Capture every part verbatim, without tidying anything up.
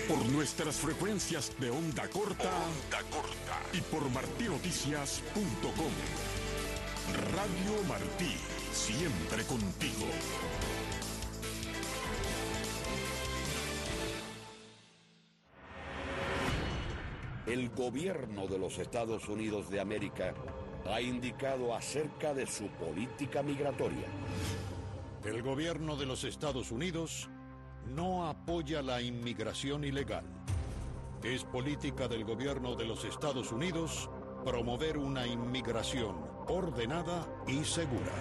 por nuestras frecuencias de onda corta, onda corta y por martí noticias punto com. Radio Martí, siempre contigo. El gobierno de los Estados Unidos de América ha indicado acerca de su política migratoria. El gobierno de los Estados Unidos no apoya la inmigración ilegal. Es política del gobierno de los Estados Unidos promover una inmigración ordenada y segura.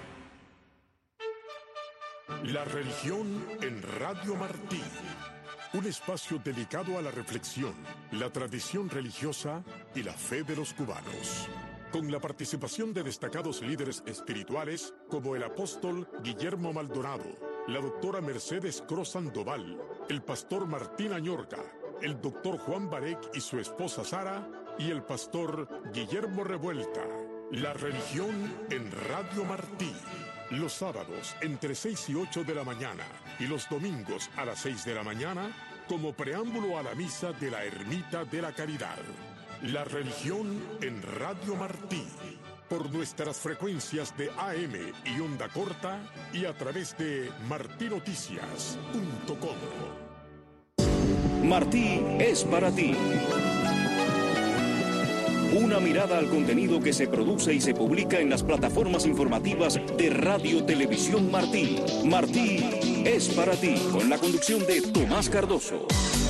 La religión en Radio Martí. Un espacio dedicado a la reflexión, la tradición religiosa y la fe de los cubanos. Con la participación de destacados líderes espirituales como el apóstol Guillermo Maldonado, la doctora Mercedes Cruz Sandoval, el pastor Martín Añorga, el doctor Juan Barek y su esposa Sara y el pastor Guillermo Revuelta. La religión en Radio Martí. Los sábados entre seis y ocho de la mañana y los domingos a las seis de la mañana como preámbulo a la misa de la Ermita de la Caridad. La religión en Radio Martí. Por nuestras frecuencias de A M y onda corta y a través de martí noticias punto com. Martí es para ti. Una mirada al contenido que se produce y se publica en las plataformas informativas de Radio Televisión Martí. Martí es para ti, con la conducción de Tomás Cardoso.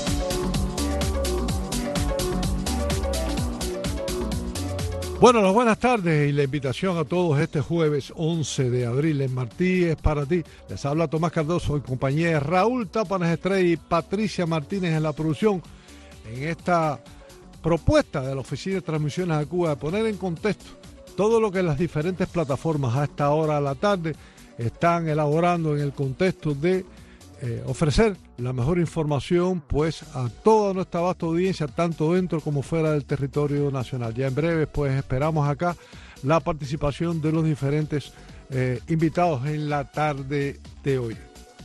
Bueno, las buenas tardes y la invitación a todos este jueves once de abril en Martí es para ti. Les habla Tomás Cardoso en compañía de Raúl Tápanes Estrella y Patricia Martínez en la producción en esta propuesta de la Oficina de Transmisiones a Cuba de poner en contexto todo lo que las diferentes plataformas a esta hora de la tarde están elaborando en el contexto de eh, ofrecer la mejor información pues a toda nuestra vasta audiencia, tanto dentro como fuera del territorio nacional. Ya en breve pues esperamos acá la participación de los diferentes eh, invitados en la tarde de hoy.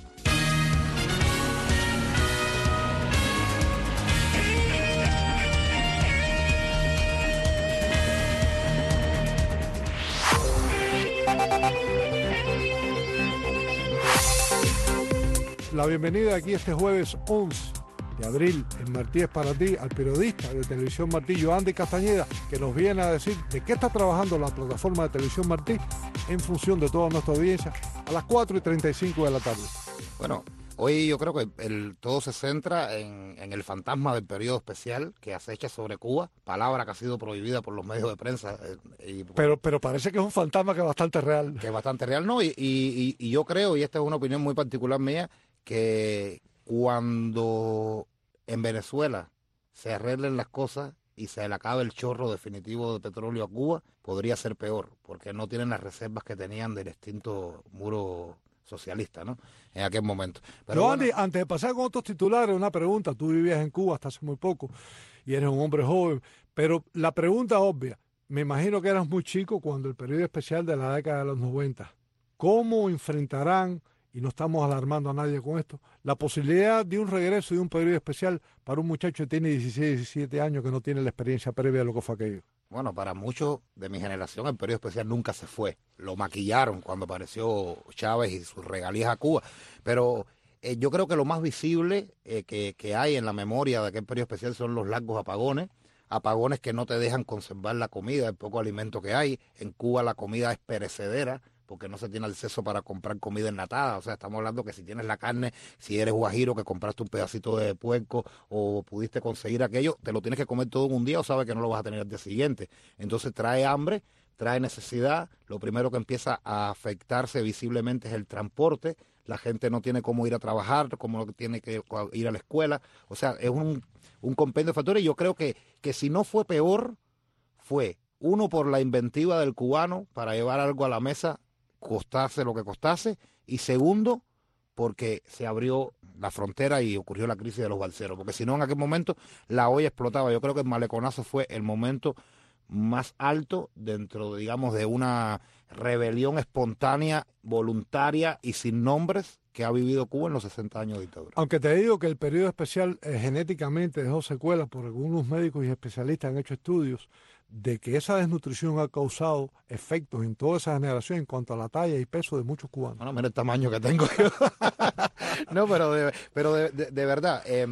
La bienvenida aquí este jueves once de abril en Martí es para ti al periodista de Televisión Martí, Yoandi Castañeda, que nos viene a decir de qué está trabajando la plataforma de Televisión Martí en función de toda nuestra audiencia a las cuatro y treinta y cinco de la tarde. Bueno, hoy yo creo que el, todo se centra en, en el fantasma del periodo especial que acecha sobre Cuba, palabra que ha sido prohibida por los medios de prensa. Eh, y, pero, pero parece que es un fantasma que es bastante real. Que es bastante real, ¿no? Y, y, y yo creo, y esta es una opinión muy particular mía, que cuando en Venezuela se arreglen las cosas y se le acabe el chorro definitivo de petróleo a Cuba, podría ser peor, porque no tienen las reservas que tenían del extinto muro socialista, ¿no? En aquel momento. Pero no, bueno, Andy, antes de pasar con otros titulares, una pregunta. Tú vivías en Cuba hasta hace muy poco y eres un hombre joven, pero la pregunta obvia, me imagino que eras muy chico cuando el periodo especial de la década de los noventa. ¿Cómo enfrentarán, y no estamos alarmando a nadie con esto, la posibilidad de un regreso de un periodo especial para un muchacho que tiene dieciséis, diecisiete años que no tiene la experiencia previa de lo que fue aquello? Bueno, para muchos de mi generación el periodo especial nunca se fue. Lo maquillaron cuando apareció Chávez y sus regalías a Cuba. Pero eh, yo creo que lo más visible eh, que, que hay en la memoria de aquel periodo especial son los largos apagones. Apagones que no te dejan conservar la comida, el poco alimento que hay. En Cuba la comida es perecedera, porque no se tiene acceso para comprar comida enlatada. O sea, estamos hablando que si tienes la carne, si eres guajiro que compraste un pedacito de puerco o pudiste conseguir aquello, te lo tienes que comer todo en un día o sabes que no lo vas a tener al día siguiente. Entonces trae hambre, trae necesidad. Lo primero que empieza a afectarse visiblemente es el transporte. La gente no tiene cómo ir a trabajar, cómo tiene que ir a la escuela. O sea, es un, un compendio de factores. Y yo creo que, que si no fue peor, fue uno por la inventiva del cubano para llevar algo a la mesa, costase lo que costase, y segundo, porque se abrió la frontera y ocurrió la crisis de los balseros, porque si no en aquel momento la olla explotaba. Yo creo que el maleconazo fue el momento más alto dentro, digamos, de una rebelión espontánea, voluntaria y sin nombres que ha vivido Cuba en los sesenta años de dictadura. Aunque te digo que el periodo especial eh, genéticamente dejó secuelas, porque algunos médicos y especialistas han hecho estudios de que esa desnutrición ha causado efectos en toda esa generación en cuanto a la talla y peso de muchos cubanos. Bueno, mira el tamaño que tengo yo. No, pero de, pero de, de, de verdad, eh,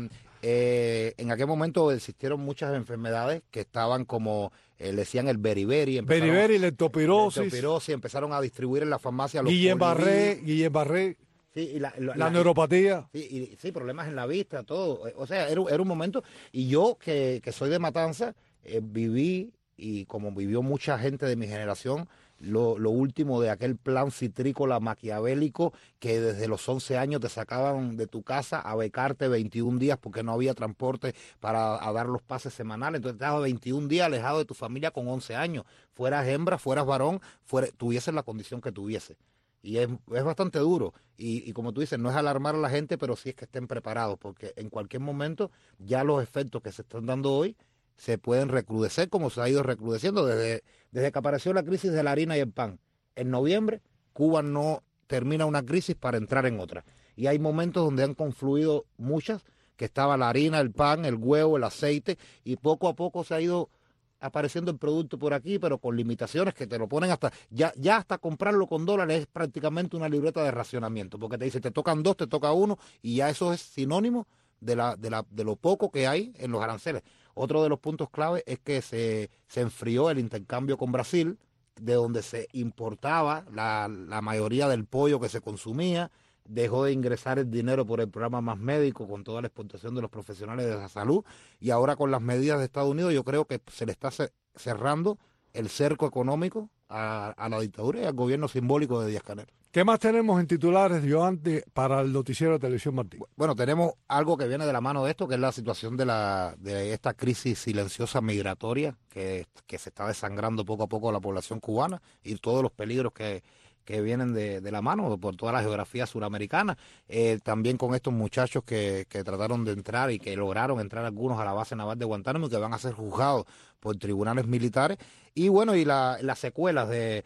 eh, en aquel momento existieron muchas enfermedades que estaban como, eh, le decían el beriberi. Beriberi, leptospirosis. Leptospirosis, empezaron a distribuir en la farmacia los Guillain-Barré, Guillain-Barré. Sí, y la, la, la la neuropatía. Sí, y, sí, problemas en la vista, todo. O sea, era, era un momento. Y yo, que, que soy de Matanza, eh, viví, y como vivió mucha gente de mi generación, lo, lo último de aquel plan citrícola maquiavélico que desde los once años te sacaban de tu casa a becarte veintiún días porque no había transporte para a dar los pases semanales. Entonces te estabas veintiún días alejado de tu familia con once años. Fueras hembra, fueras varón, fuera, tuvieses la condición que tuviese. Y es, es bastante duro. Y, y como tú dices, no es alarmar a la gente, pero sí es que estén preparados, porque en cualquier momento ya los efectos que se están dando hoy se pueden recrudecer, como se ha ido recrudeciendo desde, desde que apareció la crisis de la harina y el pan. En noviembre, Cuba no termina una crisis para entrar en otra. Y hay momentos donde han confluido muchas, que estaba la harina, el pan, el huevo, el aceite, y poco a poco se ha ido apareciendo el producto por aquí, pero con limitaciones que te lo ponen hasta, ya, ya hasta comprarlo con dólares es prácticamente una libreta de racionamiento, porque te dice, te tocan dos, te toca uno, y ya eso es sinónimo de, la, de, la, de lo poco que hay en los aranceles. Otro de los puntos clave es que se, se enfrió el intercambio con Brasil, de donde se importaba la, la mayoría del pollo que se consumía, dejó de ingresar el dinero por el programa Más Médico con toda la exportación de los profesionales de la salud, y ahora con las medidas de Estados Unidos yo creo que se le está cerrando el cerco económico a, a la dictadura y al gobierno simbólico de Díaz-Canel. ¿Qué más tenemos en titulares, Yoanti, para el noticiero de Televisión Martí? Bueno, tenemos algo que viene de la mano de esto, que es la situación de la de esta crisis silenciosa migratoria que, que se está desangrando poco a poco a la población cubana y todos los peligros que, que vienen de, de la mano por toda la geografía suramericana. Eh, también con estos muchachos que, que trataron de entrar y que lograron entrar algunos a la base naval de Guantánamo y que van a ser juzgados por tribunales militares. Y bueno, y la, las secuelas de...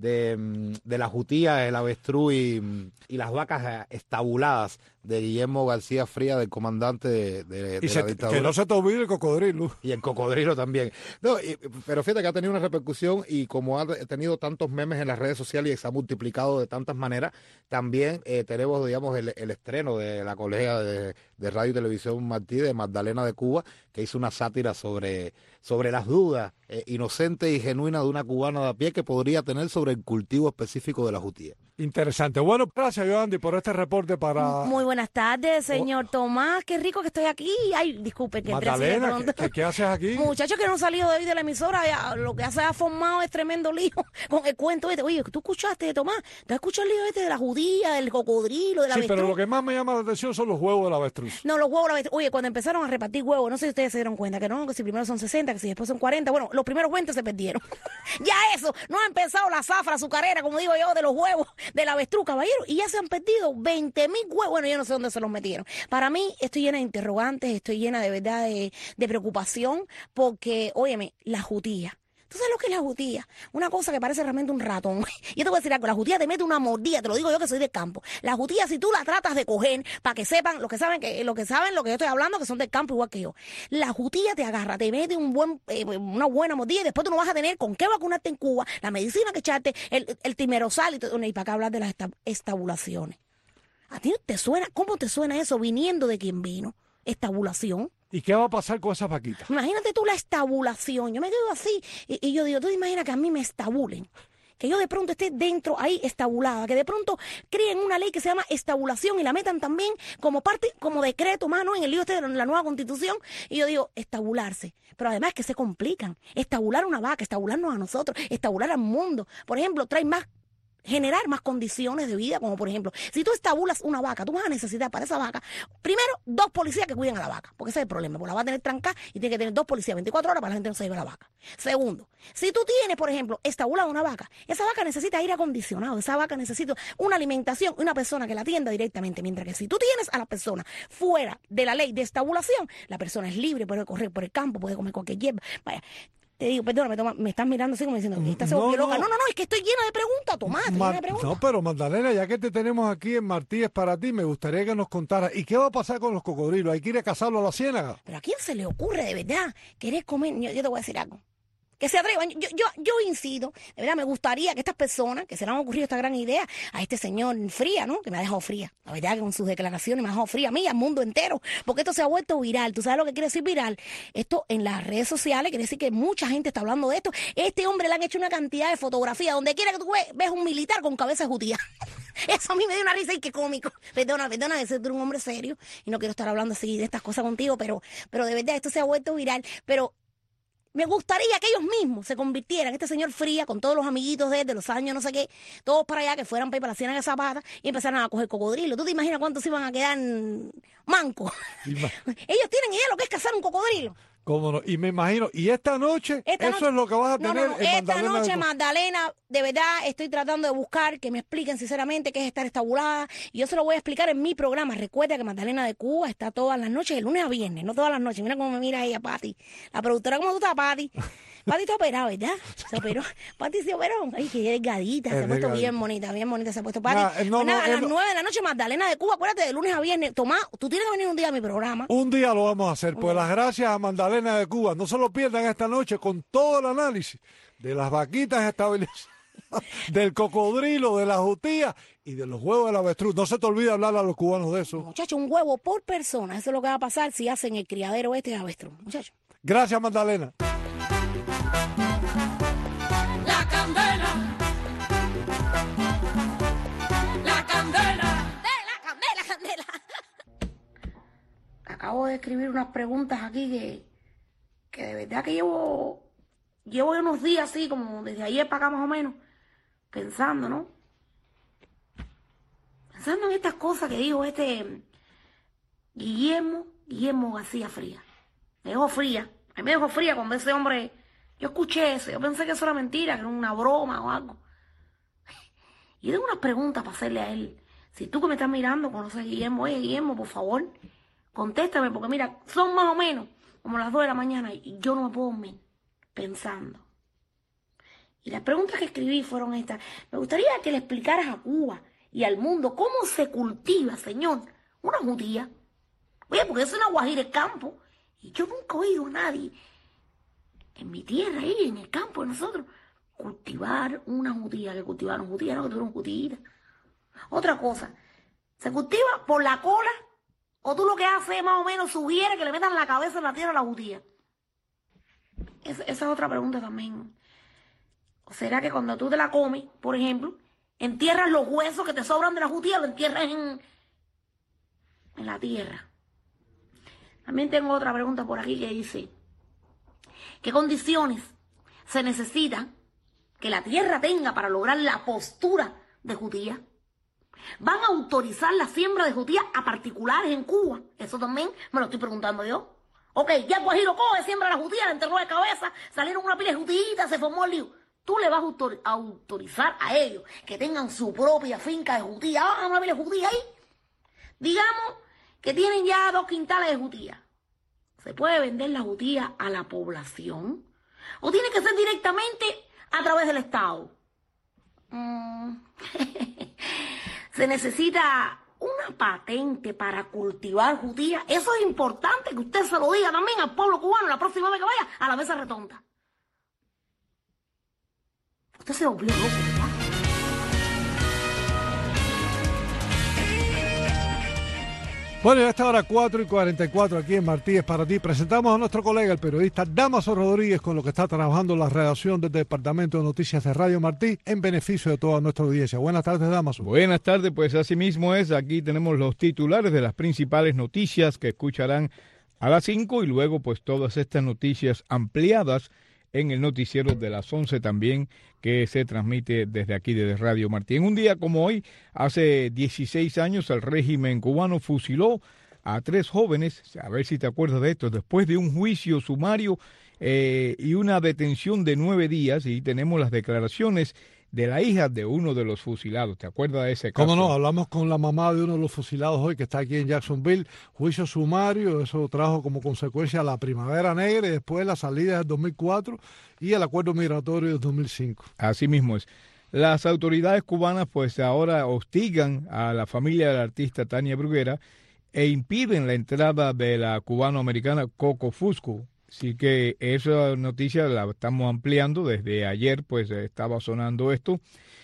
De, de la jutía, el avestruz y, y las vacas estabuladas de Guillermo García Frías, del comandante de, de, de y se, la dictadura. Que no se te olvide el cocodrilo. Y el cocodrilo también. No, y, pero fíjate que ha tenido una repercusión y como ha tenido tantos memes en las redes sociales y se ha multiplicado de tantas maneras, también eh, tenemos, digamos, el, el estreno de la colega de, de Radio y Televisión Martí, de Magdalena de Cuba, que hizo una sátira sobre, sobre las dudas eh, inocentes y genuinas de una cubana de a pie que podría tener sobre el cultivo específico de la jutía. Interesante. Bueno, gracias, Yoanti, por este reporte para... Muy buenas tardes, señor oh. Tomás. Qué rico que estoy aquí. Ay, disculpe que Magdalena, ¿qué, ¿qué, ¿qué haces aquí? Muchachos que no han salido de hoy de la emisora, ya, lo que se ha formado es tremendo lío con el cuento este. Oye, ¿tú escuchaste, Tomás? ¿Tú has escuchado el lío este de la judía, del cocodrilo, de la Sí, avestruz? pero lo que más me llama la atención son los huevos de la avestruz. No, los huevos de la avestruz. Oye, cuando empezaron a repartir huevos, no sé si ustedes se dieron cuenta, que no, que si primero son sesenta, que si después son cuarenta. Bueno, los primeros veinte se perdieron. Ya eso, no ha empezado la zafra azucarera, como digo yo, de los huevos de la avestruz, caballero, y ya se han perdido veinte mil huevos. Bueno, yo no sé dónde se los metieron. Para mí, estoy llena de interrogantes, estoy llena de verdad de, de preocupación, porque, óyeme, la jutía. ¿Tú sabes lo que es la jutía? Una cosa que parece realmente un ratón. Yo te voy a decir algo, la jutía te mete una mordida, te lo digo yo que soy del campo. La jutía, si tú la tratas de coger, para que sepan, los que saben que lo que saben, lo que yo estoy hablando, que son del campo igual que yo. La jutía te agarra, te mete un buen, eh, una buena mordida y después tú no vas a tener con qué vacunarte en Cuba, la medicina que echarte, el, el timerosal y, todo, y para acá hablar de las estabulaciones. ¿A ti te suena? ¿Cómo te suena eso viniendo de quien vino? Estabulación. ¿Y qué va a pasar con esas vaquitas? Imagínate tú la estabulación. Yo me quedo así y, y yo digo, tú te imaginas que a mí me estabulen. Que yo de pronto esté dentro ahí estabulada. Que de pronto creen una ley que se llama estabulación y la metan también como parte, como decreto, mano, en el lío este de la nueva constitución. Y yo digo, estabularse. Pero además que se complican. Estabular una vaca, estabularnos a nosotros, estabular al mundo. Por ejemplo, trae más... generar más condiciones de vida, como por ejemplo, si tú estabulas una vaca, tú vas a necesitar para esa vaca, primero, dos policías que cuiden a la vaca, porque ese es el problema, porque la va a tener trancada y tiene que tener dos policías veinticuatro horas para que la gente no se lleve la vaca. Segundo, si tú tienes, por ejemplo, estabulada una vaca, esa vaca necesita aire acondicionado, esa vaca necesita una alimentación y una persona que la atienda directamente, mientras que si tú tienes a la persona fuera de la ley de estabulación, la persona es libre, puede correr por el campo, puede comer cualquier hierba, vaya. te digo, perdóname, Tomás, me estás mirando así como diciendo, esta se volvió No, loca. no. No, no, no, es que estoy llena de preguntas, Tomás, estoy Ma- llena de preguntas. no, pero Magdalena, ya que te tenemos aquí en Martí es para ti, me gustaría que nos contaras. ¿Y qué va a pasar con los cocodrilos? ¿Hay que ir a cazarlo a la ciénaga? Pero ¿a quién se le ocurre de verdad querer comer? Yo, yo te voy a decir algo. Que se atrevan. Yo, yo, yo incido, de verdad, me gustaría que estas personas que se le han ocurrido esta gran idea a este señor Fría, ¿no? Que me ha dejado fría. La verdad que con sus declaraciones me ha dejado fría a mí, al mundo entero. Porque esto se ha vuelto viral. ¿Tú sabes lo que quiere decir viral? Esto en las redes sociales quiere decir que mucha gente está hablando de esto. Este hombre le han hecho una cantidad de fotografías. Donde quiera que tú ves, ves un militar con cabeza de judía. Eso a mí me dio una risa y qué cómico. Perdona, perdona, de ser tú un hombre serio. Y no quiero estar hablando así de estas cosas contigo, pero, pero de verdad esto se ha vuelto viral. Pero me gustaría que ellos mismos se convirtieran, este señor Fría, con todos los amiguitos de él, de los años, no sé qué, todos para allá, que fueran para, ir para la Ciénaga de Zapata y empezaran a coger cocodrilo. ¿Tú te imaginas cuántos iban a quedar mancos? Ima- Ellos tienen idea de lo que es cazar un cocodrilo. ¿Cómo no? Y me imagino, y esta noche, Esta eso noche- es lo que vas a No, tener no, no, en esta Magdalena noche, de- Magdalena, de verdad estoy tratando de buscar que me expliquen sinceramente qué es estar estabulada. Y yo se lo voy a explicar en mi programa. Recuerda que Magdalena de Cuba está todas las noches, de lunes a viernes, no todas las noches. Mira cómo me mira ella, Pati. La productora, ¿cómo tú estás, Pati? Pati está operada, ¿verdad? Se operó. Pati se operó. Ay, qué delgadita. Se Es ha puesto delgadita. bien bonita, bien bonita se ha puesto Pati. Nah, eh, no, Pues no, nada, a eh, las no. nueve de la noche, Magdalena de Cuba, acuérdate, de lunes a viernes. Tomás, tú tienes que venir un día a mi programa. Un día lo vamos a hacer. Pues las gracias a Magdalena de Cuba. No se lo pierdan esta noche con todo el análisis de las vaquitas estabilizadas, del cocodrilo, de la jutía y de los huevos del avestruz. No se te olvide hablar a los cubanos de eso. Muchachos, un huevo por persona. Eso es lo que va a pasar si hacen el criadero este de avestruz. Muchachos. Gracias, Magdalena. La candela, la candela, ¡Candela, candela, candela! Acabo de escribir unas preguntas aquí que, que de verdad que llevo, llevo unos días así, como desde ayer para acá más o menos, pensando, ¿no? Pensando en estas cosas que dijo este Guillermo, Guillermo García Fría. Me dejó fría. A mí me dejó fría cuando ese hombre, yo escuché eso, yo pensé que eso era mentira, que era una broma o algo. Y tengo unas preguntas para hacerle a él. Si tú que me estás mirando conoces a Guillermo, oye Guillermo, por favor, contéstame, porque mira, son más o menos como las dos de la mañana y yo no me puedo dormir pensando. Y las preguntas que escribí fueron estas. Me gustaría que le explicaras a Cuba y al mundo cómo se cultiva, señor, una judía. Oye, porque es una guajira de campo y yo nunca he oído a nadie en mi tierra, ahí en el campo de nosotros, cultivar una judía, que cultivaron judía, no que tuvieron judía. Otra cosa, ¿se cultiva por la cola o tú lo que haces es más o menos sugiere que le metan la cabeza en la tierra a la judía? Esa, esa es otra pregunta también. ¿O será que cuando tú te la comes, por ejemplo, entierras los huesos que te sobran de la judía, lo entierras en, en la tierra? También tengo otra pregunta por aquí que dice, ¿qué condiciones se necesitan que la tierra tenga para lograr la postura de judía? ¿Van a autorizar la siembra de judías a particulares en Cuba? Eso también me lo estoy preguntando yo. Ok, ya Guajiro coge, siembra la judía, le enterró de cabeza, salieron una pila de judías, se formó el lío. Tú le vas a autor- a autorizar a ellos que tengan su propia finca de judías. Ah, una pila de judías ahí. Digamos que tienen ya dos quintales de judías. ¿Se puede vender la judía a la población? ¿O tiene que ser directamente a través del Estado? Mm. Se necesita una patente para cultivar judía. Eso es importante que usted se lo diga también al pueblo cubano la próxima vez que vaya a la mesa redonda. Usted se volvió loco, ¿verdad? Bueno, ya está ahora cuatro y cuarenta y cuatro aquí en Martí es para ti. Presentamos a nuestro colega, el periodista Damaso Rodríguez, con lo que está trabajando la redacción del Departamento de Noticias de Radio Martí en beneficio de toda nuestra audiencia. Buenas tardes, Damaso. Buenas tardes, pues así mismo es. Aquí tenemos los titulares de las principales noticias que escucharán a las cinco y luego pues todas estas noticias ampliadas en el noticiero de las once también, que se transmite desde aquí, desde Radio Martí. En un día como hoy, hace dieciséis años, el régimen cubano fusiló a tres jóvenes, a ver si te acuerdas de esto, después de un juicio sumario eh, y una detención de nueve días, y tenemos las declaraciones de la hija de uno de los fusilados. ¿Te acuerdas de ese caso? ¿Cómo no? Hablamos con la mamá de uno de los fusilados hoy que está aquí en Jacksonville. Juicio sumario, eso trajo como consecuencia la Primavera Negra y después la salida del dos mil cuatro y el acuerdo migratorio del dos mil cinco. Así mismo es. Las autoridades cubanas pues ahora hostigan a la familia del artista Tania Bruguera e impiden la entrada de la cubano-americana Coco Fusco. Así que esa noticia la estamos ampliando. Desde ayer pues estaba sonando esto.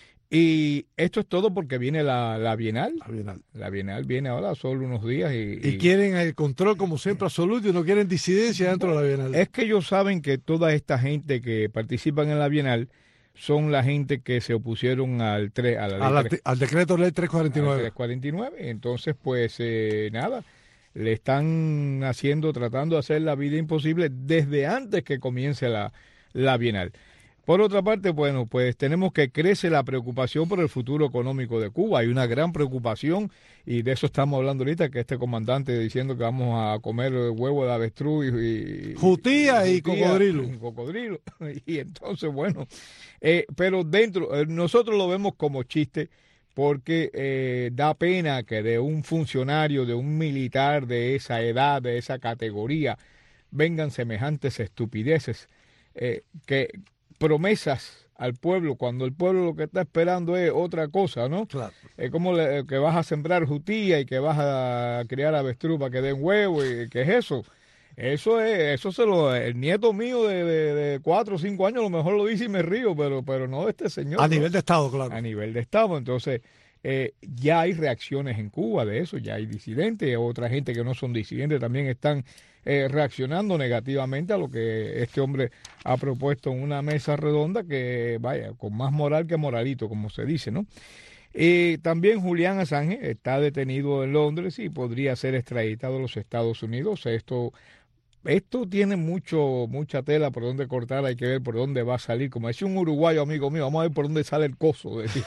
Y esto es todo porque viene la, la Bienal. La Bienal. La Bienal viene ahora solo unos días. Y, y, y quieren el control como siempre absoluto y no quieren disidencia dentro de la Bienal. Es que ellos saben que toda esta gente que participan en la Bienal son la gente que se opusieron al, tre, a la ley a la, tres, al decreto ley trescientos cuarenta y nueve. trescientos cuarenta y nueve. Entonces pues eh, nada. Le están haciendo, tratando de hacer la vida imposible desde antes que comience la, la Bienal. Por otra parte, bueno, pues tenemos que crece la preocupación por el futuro económico de Cuba. Hay una gran preocupación y de eso estamos hablando ahorita, que este comandante diciendo que vamos a comer huevo de avestruz y... y jutía y, y cocodrilo. Y cocodrilo. Y entonces, bueno, eh, pero dentro, eh, nosotros lo vemos como chiste, porque eh, da pena que de un funcionario, de un militar de esa edad, de esa categoría, vengan semejantes estupideces, eh, que promesas al pueblo, cuando el pueblo lo que está esperando es otra cosa, ¿no? Claro. Es como le, que vas a sembrar jutía y que vas a criar avestruz para que den huevo, y ¿qué es eso? Eso es, eso se lo, el nieto mío de, de, de cuatro o cinco años a lo mejor lo dice y me río, pero, pero no este señor. A ¿no? nivel de Estado, claro. A nivel de Estado, entonces eh, ya hay reacciones en Cuba de eso, ya hay disidentes, otra gente que no son disidentes también están eh, reaccionando negativamente a lo que este hombre ha propuesto en una mesa redonda que, vaya, con más moral que moralito, como se dice, ¿no? Y también Julian Assange está detenido en Londres y podría ser extraditado a los Estados Unidos. Esto... Esto tiene mucho mucha tela por donde cortar, hay que ver por dónde va a salir. Como decía un uruguayo amigo mío, vamos a ver por dónde sale el coso. Decía.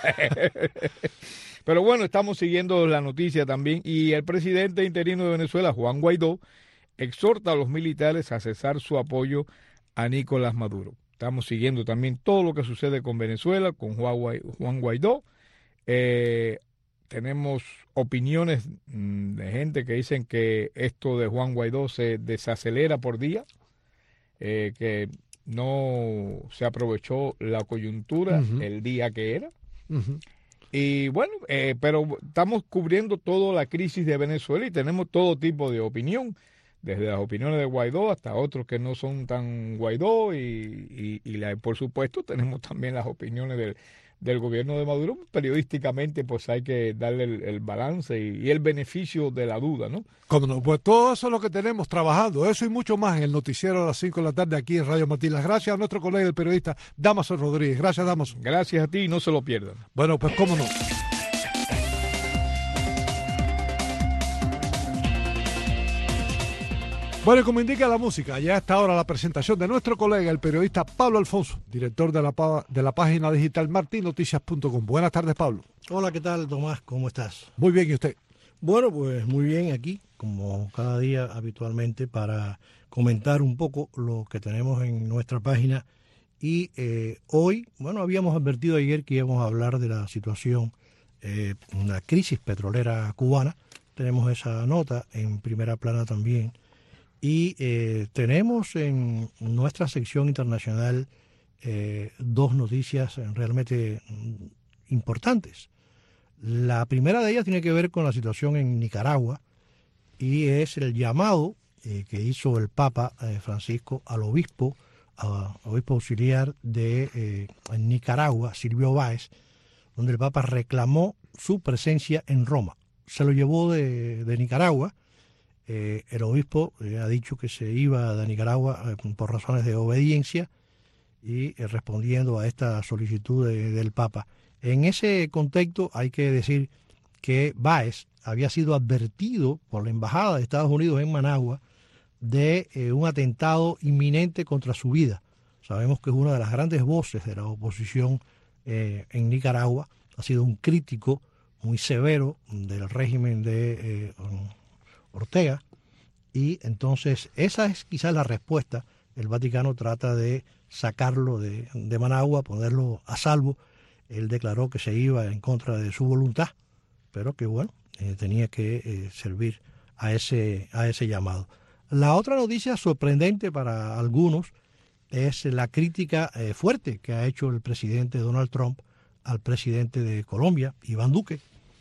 Pero bueno, estamos siguiendo la noticia también. Y el presidente interino de Venezuela, Juan Guaidó, exhorta a los militares a cesar su apoyo a Nicolás Maduro. Estamos siguiendo también todo lo que sucede con Venezuela, con Juan Guaidó. Eh, Tenemos opiniones de gente que dicen que esto de Juan Guaidó se desacelera por día, eh, que no se aprovechó la coyuntura uh-huh. el día que era. Uh-huh. Y bueno, eh, pero estamos cubriendo toda la crisis de Venezuela y tenemos todo tipo de opinión, desde las opiniones de Guaidó hasta otros que no son tan Guaidó y, y, y la, por supuesto tenemos también las opiniones del del gobierno de Maduro. Periodísticamente pues hay que darle el, el balance y, y el beneficio de la duda, ¿no? Cómo no, pues todo eso es lo que tenemos trabajando, eso y mucho más en el noticiero a las cinco de la tarde aquí en Radio Martí. Las gracias a nuestro colega el periodista Damaso Rodríguez. Gracias, Damaso. Gracias a ti y no se lo pierdan. Bueno, pues cómo no. Bueno, y como indica la música, ya está ahora la presentación de nuestro colega, el periodista Pablo Alfonso, director de la, de la página digital martin noticias punto com. Buenas tardes, Pablo. Hola, ¿qué tal, Tomás? ¿Cómo estás? Muy bien, ¿y usted? Bueno, pues muy bien aquí, como cada día habitualmente, para comentar un poco lo que tenemos en nuestra página. Y eh, hoy, bueno, habíamos advertido ayer que íbamos a hablar de la situación, eh, una crisis petrolera cubana. Tenemos esa nota en primera plana también. Y eh, tenemos en nuestra sección internacional eh, dos noticias realmente importantes. La primera de ellas tiene que ver con la situación en Nicaragua y es el llamado eh, que hizo el Papa eh, Francisco al obispo, al obispo auxiliar de eh, Nicaragua, Silvio Báez, donde el Papa reclamó su presencia en Roma. Se lo llevó de, de Nicaragua. Eh, el obispo eh, ha dicho que se iba de Nicaragua eh, por razones de obediencia y eh, respondiendo a esta solicitud de, del Papa. En ese contexto hay que decir que Báez había sido advertido por la Embajada de Estados Unidos en Managua de eh, un atentado inminente contra su vida. Sabemos que es una de las grandes voces de la oposición eh, en Nicaragua, ha sido un crítico muy severo del régimen de eh, Ortega, y entonces esa es quizás la respuesta. El Vaticano trata de sacarlo de, de Managua, ponerlo a salvo. Él declaró que se iba en contra de su voluntad, pero que bueno, eh, tenía que eh, servir a ese, a ese llamado. La otra noticia sorprendente para algunos es la crítica eh, fuerte que ha hecho el presidente Donald Trump al presidente de Colombia, Iván Duque,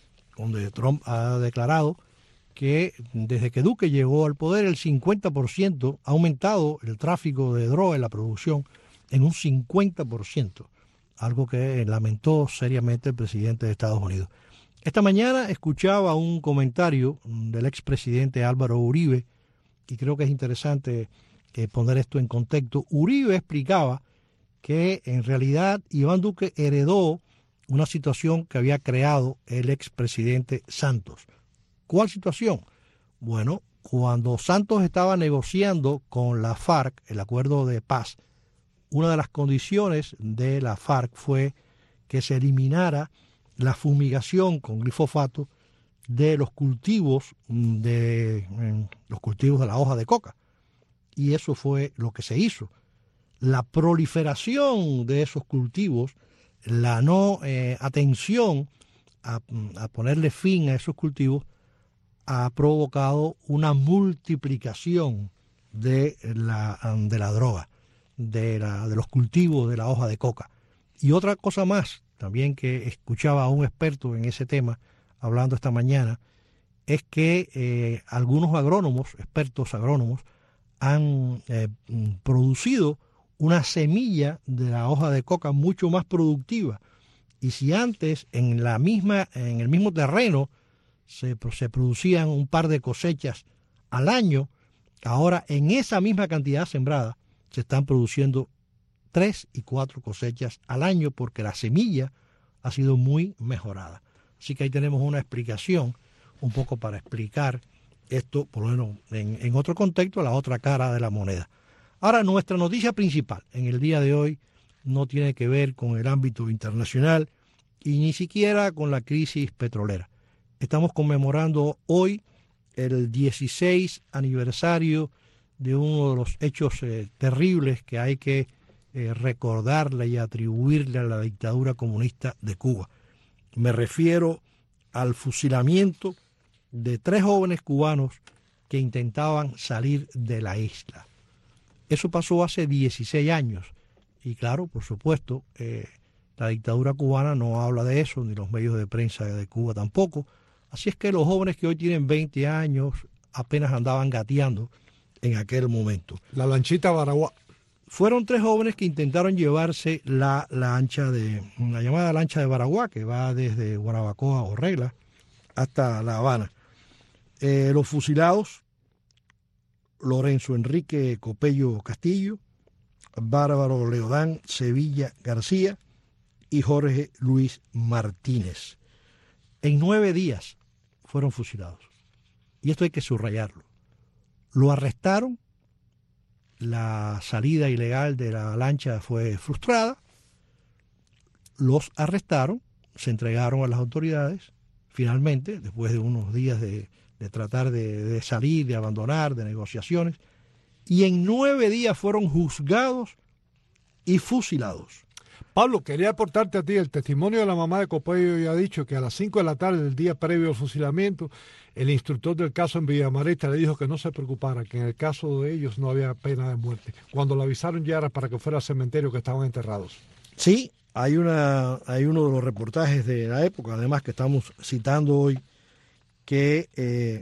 donde Trump ha declarado que desde que Duque llegó al poder el cincuenta por ciento ha aumentado el tráfico de droga en la producción en un cincuenta por ciento, algo que lamentó seriamente el presidente de Estados Unidos. Esta mañana escuchaba un comentario del expresidente Álvaro Uribe, y creo que es interesante eh, poner esto en contexto. Uribe explicaba que en realidad Iván Duque heredó una situación que había creado el expresidente Santos. ¿Cuál situación? Bueno, cuando Santos estaba negociando con la FARC el acuerdo de paz, una de las condiciones de la FARC fue que se eliminara la fumigación con glifosato de los cultivos de los cultivos de la hoja de coca. Y eso fue lo que se hizo. La proliferación de esos cultivos, la no eh, atención a, a ponerle fin a esos cultivos, ha provocado una multiplicación de la, de la droga, de, la, de los cultivos de la hoja de coca. Y otra cosa más, también que escuchaba a un experto en ese tema hablando esta mañana, es que eh, algunos agrónomos, expertos agrónomos, han eh, producido una semilla de la hoja de coca mucho más productiva. Y si antes en la misma, en el mismo terreno se, se producían un par de cosechas al año, ahora en esa misma cantidad sembrada se están produciendo tres y cuatro cosechas al año porque la semilla ha sido muy mejorada. Así que ahí tenemos una explicación un poco para explicar esto, por lo menos en, en otro contexto, la otra cara de la moneda. Ahora, nuestra noticia principal en el día de hoy no tiene que ver con el ámbito internacional y ni siquiera con la crisis petrolera. Estamos conmemorando hoy el dieciséis aniversario de uno de los hechos eh, terribles que hay que eh, recordarle y atribuirle a la dictadura comunista de Cuba. Me refiero al fusilamiento de tres jóvenes cubanos que intentaban salir de la isla. Eso pasó hace dieciséis años y claro, por supuesto, eh, la dictadura cubana no habla de eso, ni los medios de prensa de Cuba tampoco. Así es que los jóvenes que hoy tienen veinte años apenas andaban gateando en aquel momento. La lanchita Baraguá. Fueron tres jóvenes que intentaron llevarse la lancha de, la llamada lancha de Baraguá, que va desde Guanabacoa o Regla hasta La Habana. Eh, los fusilados, Lorenzo Enrique Copello Castillo, Bárbaro Leodán Sevilla García y Jorge Luis Martínez. En nueve días fueron fusilados. Y esto hay que subrayarlo. Lo arrestaron, la salida ilegal de la lancha fue frustrada, los arrestaron, se entregaron a las autoridades, finalmente, después de unos días de, de tratar de, de salir, de abandonar, de negociaciones, y en nueve días fueron juzgados y fusilados. Pablo, quería aportarte a ti el testimonio de la mamá de Copello. Ya ha dicho que a las cinco de la tarde del día previo al fusilamiento, el instructor del caso en Villamarista le dijo que no se preocupara, que en el caso de ellos no había pena de muerte. Cuando lo avisaron ya era para que fuera al cementerio que estaban enterrados. Sí, hay, una, hay uno de los reportajes de la época, además que estamos citando hoy, que eh,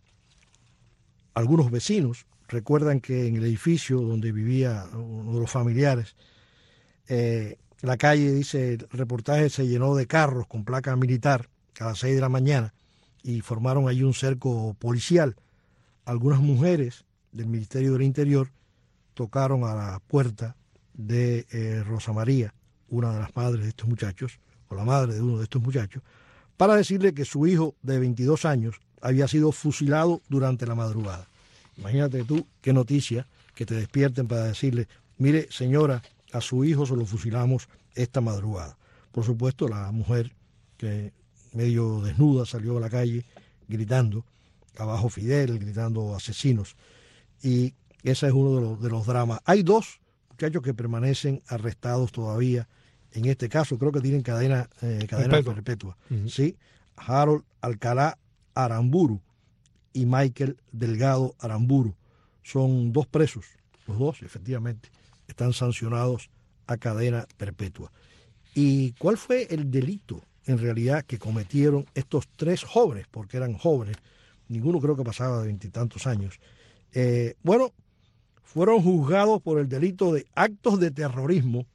algunos vecinos recuerdan que en el edificio donde vivía uno de los familiares, eh, la calle, dice el reportaje, se llenó de carros con placa militar a las seis de la mañana y formaron allí un cerco policial. Algunas mujeres del Ministerio del Interior tocaron a la puerta de eh, Rosa María, una de las madres de estos muchachos, o la madre de uno de estos muchachos, para decirle que su hijo de veintidós años había sido fusilado durante la madrugada. Imagínate tú qué noticia que te despierten para decirle, mire señora, a su hijo se lo fusilamos esta madrugada. Por supuesto, la mujer que medio desnuda salió a la calle gritando, abajo Fidel, gritando asesinos. Y ese es uno de los, de los dramas. Hay dos muchachos que permanecen arrestados todavía en este caso creo que tienen cadena, eh, cadena Perpetua. perpetua, Ujú. ¿sí? Harold Alcalá Aramburu y Michael Delgado Aramburu. Son dos presos, los dos efectivamente están sancionados a cadena perpetua. ¿Y cuál fue el delito en realidad que cometieron estos tres jóvenes? Porque eran jóvenes, ninguno creo que pasaba de veintitantos años. Eh, bueno, fueron juzgados por el delito de actos de terrorismo.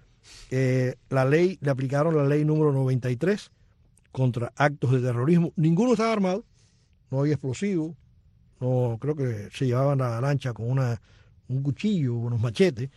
Eh, la ley, le aplicaron la ley número noventa y tres contra actos de terrorismo. Ninguno estaba armado, no había explosivos, no, creo que se llevaban a la lancha con una, un cuchillo, unos machetes.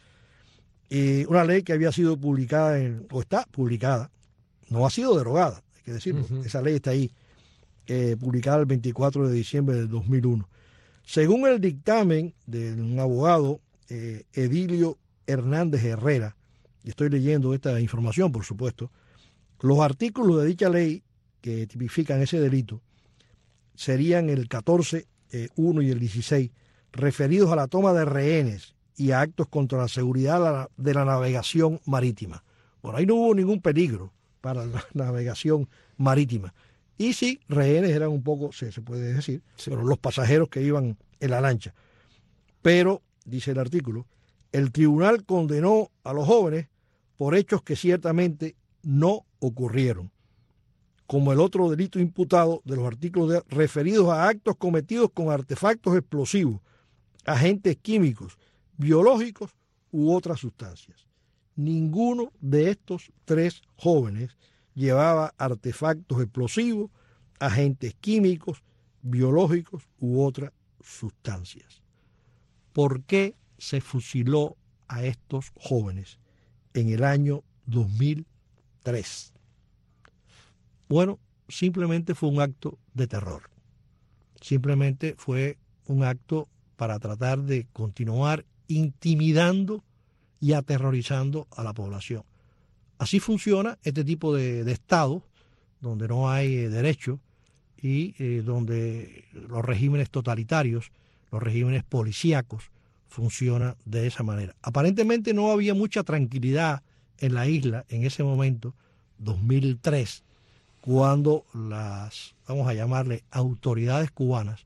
Y una ley que había sido publicada, en, o está publicada, no ha sido derogada, hay que decirlo. Uh-huh. Esa ley está ahí, eh, publicada el veinticuatro de diciembre del dos mil uno. Según el dictamen de un abogado, eh, Edilio Hernández Herrera, y estoy leyendo esta información, por supuesto, los artículos de dicha ley que tipifican ese delito serían el catorce, uno y el dieciséis, referidos a la toma de rehenes y a actos contra la seguridad de la navegación marítima. Bueno, ahí no hubo ningún peligro para la navegación marítima. Y sí, rehenes eran un poco, se, se puede decir, sí, pero los pasajeros que iban en la lancha. Pero, dice el artículo, el tribunal condenó a los jóvenes por hechos que ciertamente no ocurrieron, como el otro delito imputado de los artículos de, referidos a actos cometidos con artefactos explosivos, agentes químicos, biológicos u otras sustancias. Ninguno de estos tres jóvenes llevaba artefactos explosivos, agentes químicos, biológicos u otras sustancias. ¿Por qué se fusiló a estos jóvenes en el año dos mil tres? Bueno, simplemente fue un acto de terror. Simplemente fue un acto para tratar de continuar intimidando y aterrorizando a la población. Así funciona este tipo de, de estados donde no hay eh, derecho y eh, donde los regímenes totalitarios, los regímenes policíacos funcionan de esa manera. Aparentemente no había mucha tranquilidad en la isla en ese momento, dos mil tres, cuando las, vamos a llamarle, autoridades cubanas,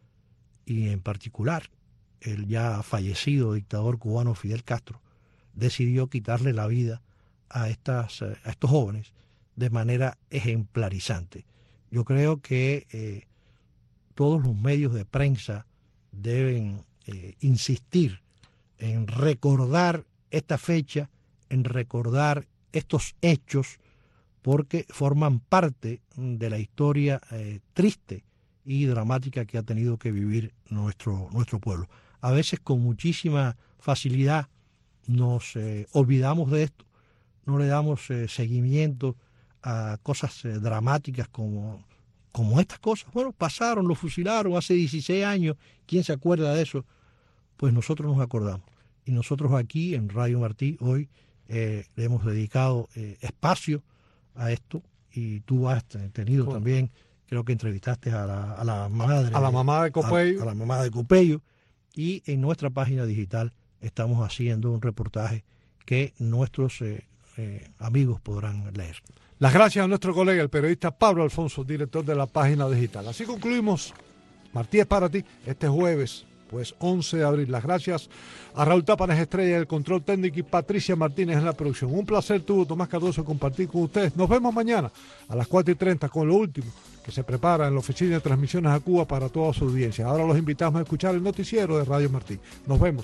y en particular el ya fallecido dictador cubano Fidel Castro, decidió quitarle la vida a, estas, a estos jóvenes de manera ejemplarizante. Yo creo que eh, todos los medios de prensa deben eh, insistir en recordar esta fecha, en recordar estos hechos, porque forman parte de la historia eh, triste y dramática que ha tenido que vivir nuestro, nuestro pueblo. A veces con muchísima facilidad nos eh, olvidamos de esto, no le damos eh, seguimiento a cosas eh, dramáticas como, como estas cosas. Bueno, pasaron, lo fusilaron hace dieciséis años, ¿quién se acuerda de eso? Pues nosotros nos acordamos. Y nosotros aquí en Radio Martí hoy eh, le hemos dedicado eh, espacio a esto, y tú has tenido bueno. también, creo que entrevistaste a la, a la madre, a la mamá de Copello, a, a la mamá de Copello, y en nuestra página digital estamos haciendo un reportaje que nuestros eh, eh, amigos podrán leer. Las gracias a nuestro colega, el periodista Pablo Alfonso, director de la página digital. Así concluimos Martí es para ti este jueves, pues once de abril. Las gracias a Raúl Tápanes Estrella del control técnico y Patricia Martínez en la producción. Un placer tuvo Tomás Cardoso compartir con ustedes. Nos vemos mañana a las cuatro y treinta con lo último que se prepara en la oficina de transmisiones a Cuba para toda su audiencia. Ahora los invitamos a escuchar el noticiero de Radio Martí. Nos vemos.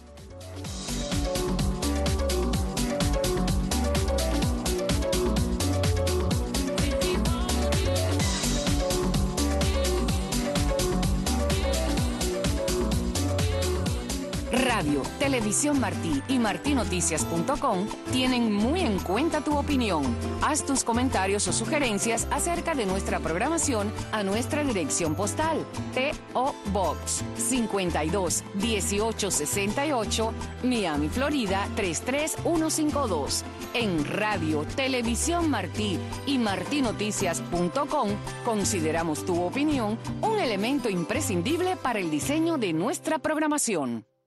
Radio, Televisión Martí y martí noticias punto com tienen muy en cuenta tu opinión. Haz tus comentarios o sugerencias acerca de nuestra programación a nuestra dirección postal P O Box cincuenta y dos dieciocho sesenta y ocho, Miami, Florida tres tres uno cinco dos. En Radio, Televisión Martí y martí noticias punto com consideramos tu opinión un elemento imprescindible para el diseño de nuestra programación.